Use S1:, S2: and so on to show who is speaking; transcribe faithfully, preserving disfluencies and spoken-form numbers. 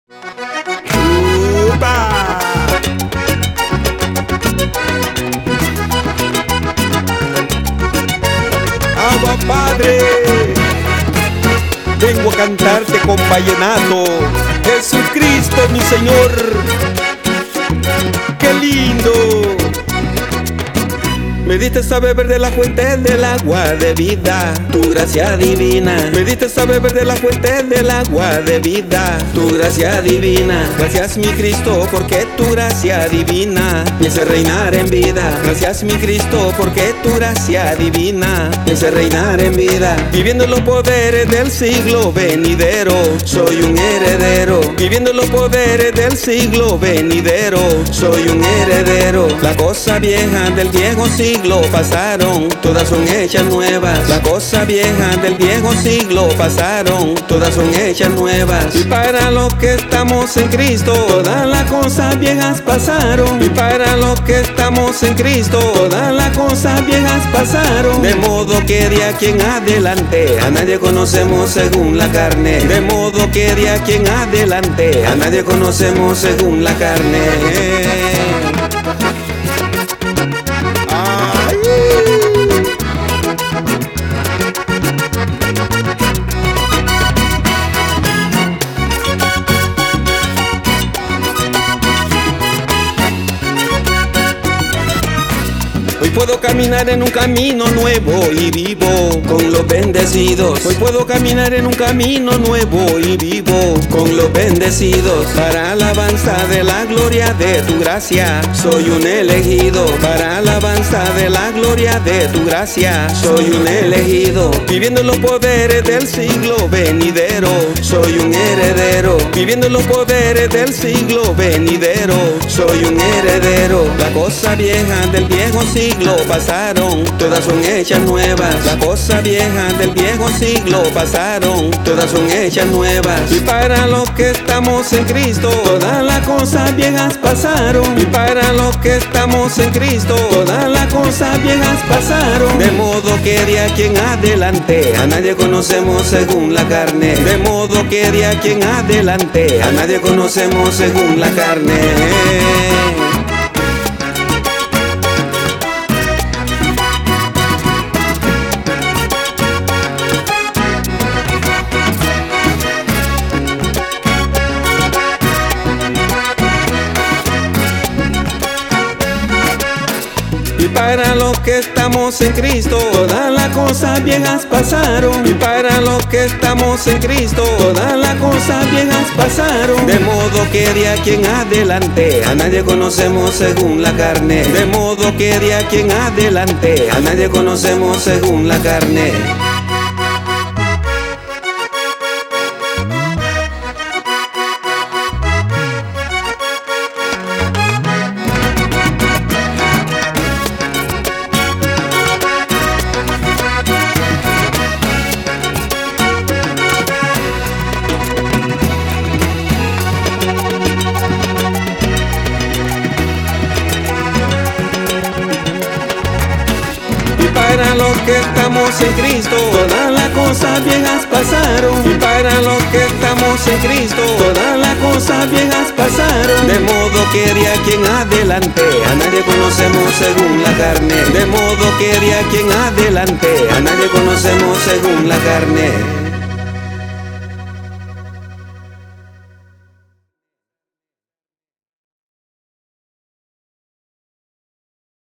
S1: ¡Upa! ¡Agua Padre! Vengo a cantarte con vallenato. Jesucristo mi Señor. ¡Qué lindo! Me diste a beber de la fuente del agua de vida, tu gracia divina. Me diste a beber de la fuente del agua de vida, tu gracia divina. Gracias mi Cristo porque tu gracia divina me hace reinar en vida. Gracias mi Cristo porque tu gracia divina me hace reinar en vida. Viviendo los poderes del siglo venidero, soy un heredero. Viviendo los poderes del siglo venidero, soy un heredero. La cosa vieja del viejo siglo pasaron, todas son hechas nuevas. La cosa vieja del viejo siglo pasaron, todas son hechas nuevas. Y para los que estamos en Cristo, todas las cosas viejas pasaron. Y para los que estamos en Cristo, todas las cosas viejas pasaron. De modo que de aquí en adelante a nadie conocemos según la carne. De modo que de aquí en adelante a nadie conocemos según la carne. Hoy puedo caminar en un camino nuevo y vivo con los bendecidos. Hoy puedo caminar en un camino nuevo y vivo con los bendecidos. Para alabanza de la gloria de tu gracia, soy un elegido. Para alabanza de la gloria de tu gracia, soy un elegido. Viviendo los poderes del siglo venidero, soy un heredero. Viviendo los poderes del siglo venidero, soy un heredero. La cosa vieja del viejo siglo pasaron, todas son hechas nuevas. La cosa vieja del viejo siglo pasaron, todas son hechas nuevas. Y para los que estamos en Cristo, todas las cosas viejas pasaron. Y para los que estamos en Cristo, todas las cosas viejas pasaron. De modo que de aquí en adelante a nadie conocemos según la carne. De modo que de aquí en adelante a nadie conocemos según la carne. Y para los que estamos en Cristo, todas las cosas viejas pasaron. Y para los que estamos en Cristo, todas las cosas viejas pasaron. De modo que de aquí en adelante a nadie conocemos según la carne. De modo que de aquí en adelante a nadie conocemos según la carne. Para los que estamos en Cristo, todas las cosas viejas pasaron. Y para los que estamos en Cristo, todas las cosas viejas pasaron. De modo que de aquí en adelante a nadie conocemos según la carne. De modo que de aquí en adelante a nadie conocemos según la carne.